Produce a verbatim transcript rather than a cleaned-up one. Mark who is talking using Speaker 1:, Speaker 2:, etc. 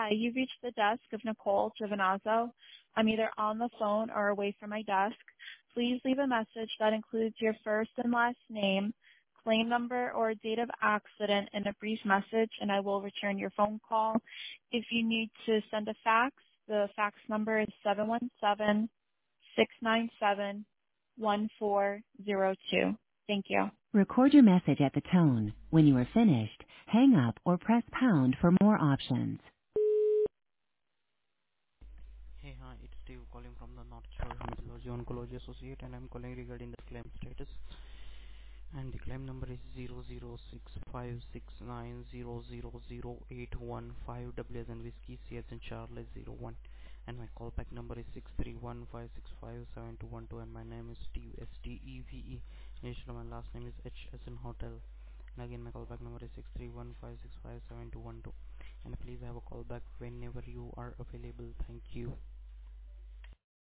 Speaker 1: Hi, you've reached the desk of Nicole Giovinazzo. I'm either on the phone or away from my desk. Please leave a message that includes your first and last name, claim number, or date of accident in a brief message, and I will return your phone call. If you need to send a fax, the fax number is seven one seven, six nine seven, one four zero two. Thank you.
Speaker 2: Record your message at the tone. When you are finished, hang up or press pound for more options.
Speaker 3: Hey, hi, it's Steve calling from the North Shore Hematology Oncology Associate, and I'm calling regarding the claim status. And the claim number is zero zero six five six nine zero zero zero eight one five, W as in whiskey, C as in Charlie zero one. And my callback number is six three one five six five seven two one two, and my name is Steve, S T E V E. Initially, my last name is H as in hotel. And again, my callback number is six three one five six five seven two one two. And please have a callback whenever you are available. Thank you.